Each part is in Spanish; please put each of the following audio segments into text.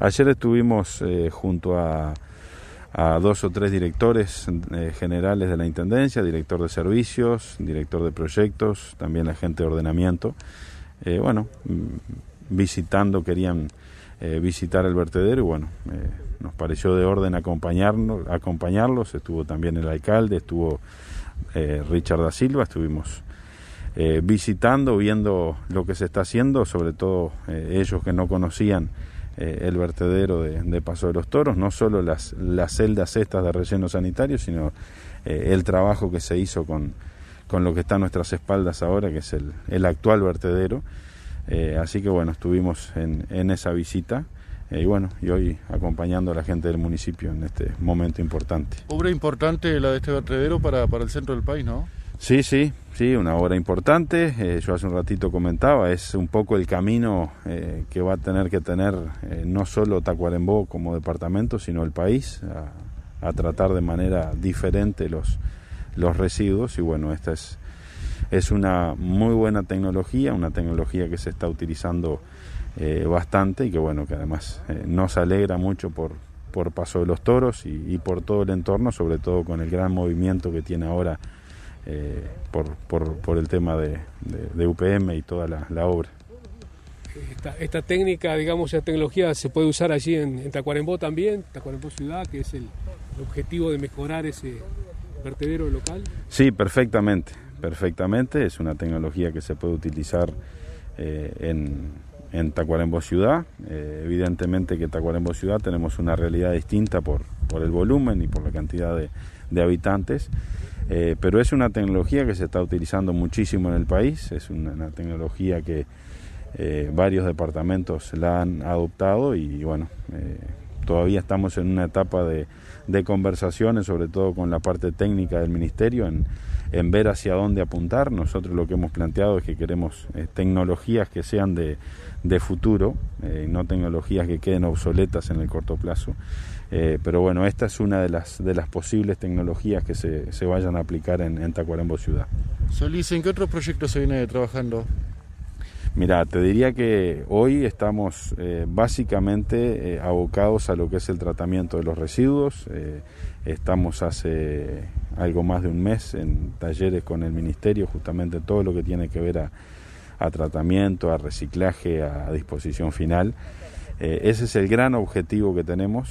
Ayer estuvimos junto a 2 o 3 directores generales de la Intendencia, director de servicios, director de proyectos, también la gente de ordenamiento. Visitando, querían visitar el vertedero y nos pareció de orden acompañarlos. Estuvo también el alcalde, estuvo Richard da Silva, estuvimos visitando, viendo lo que se está haciendo, sobre todo ellos que no conocían el vertedero de Paso de los Toros, no solo las celdas estas de relleno sanitario, sino el trabajo que se hizo con lo que está a nuestras espaldas ahora, que es el actual vertedero. Así que estuvimos en esa visita y hoy acompañando a la gente del municipio en este momento importante. Obra importante la de este vertedero para el centro del país, ¿no? Sí, una obra importante. Yo hace un ratito comentaba, es un poco el camino que va a tener que tener no solo Tacuarembó como departamento, sino el país, a tratar de manera diferente los residuos. Y esta es una muy buena tecnología, una tecnología que se está utilizando bastante y que además nos alegra mucho por Paso de los Toros y por todo el entorno, sobre todo con el gran movimiento que tiene ahora por el tema de UPM y toda la obra. Esta técnica, esa tecnología se puede usar allí en Tacuarembó también, Tacuarembó Ciudad, que es el objetivo de mejorar ese vertedero local. Sí, perfectamente, es una tecnología que se puede utilizar en Tacuarembó Ciudad. Evidentemente que Tacuarembó Ciudad tenemos una realidad distinta por el volumen y por la cantidad de habitantes, pero es una tecnología que se está utilizando muchísimo en el país, es una tecnología que varios departamentos la han adoptado y todavía estamos en una etapa de conversaciones, sobre todo con la parte técnica del ministerio, en ver hacia dónde apuntar. Nosotros lo que hemos planteado es que queremos tecnologías que sean de futuro, no tecnologías que queden obsoletas en el corto plazo. Pero esta es una de las posibles tecnologías que se vayan a aplicar en Tacuarembó Ciudad. Solís, ¿en qué otros proyectos se viene trabajando? Mira, te diría que hoy estamos básicamente abocados a lo que es el tratamiento de los residuos. Estamos hace algo más de un mes en talleres con el ministerio, justamente todo lo que tiene que ver a tratamiento, a reciclaje, a disposición final. Ese es el gran objetivo que tenemos.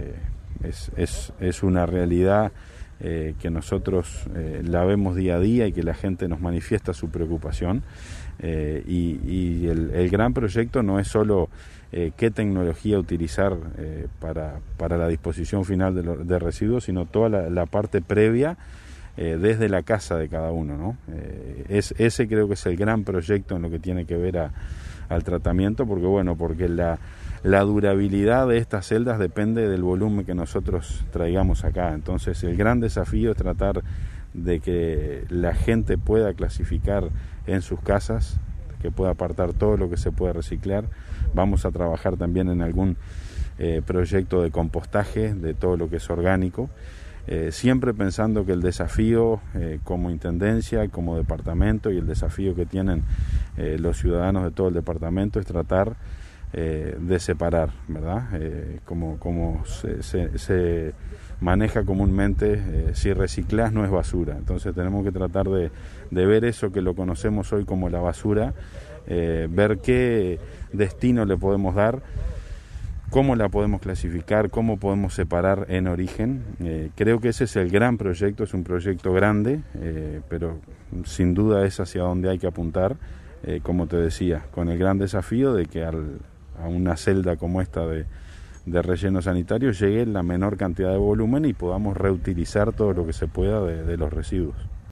Es una realidad que nosotros la vemos día a día y que la gente nos manifiesta su preocupación. Y el gran proyecto no es solo qué tecnología utilizar para la disposición final de residuos, sino toda la parte previa desde la casa de cada uno, ¿no? Ese creo que es el gran proyecto en lo que tiene que ver al tratamiento, porque la durabilidad de estas celdas depende del volumen que nosotros traigamos acá. Entonces el gran desafío es tratar de que la gente pueda clasificar en sus casas, que pueda apartar todo lo que se puede reciclar. Vamos a trabajar también en algún proyecto de compostaje de todo lo que es orgánico, siempre pensando que el desafío como intendencia, como departamento, y el desafío que tienen los ciudadanos de todo el departamento es tratar de separar, ¿verdad? Como se maneja comúnmente, si reciclás no es basura. Entonces tenemos que tratar de ver eso que lo conocemos hoy como la basura, ver qué destino le podemos dar, cómo la podemos clasificar, cómo podemos separar en origen. Creo que ese es el gran proyecto, es un proyecto grande, pero sin duda es hacia donde hay que apuntar, como te decía, con el gran desafío de que a una celda como esta de relleno sanitario llegue la menor cantidad de volumen y podamos reutilizar todo lo que se pueda de los residuos.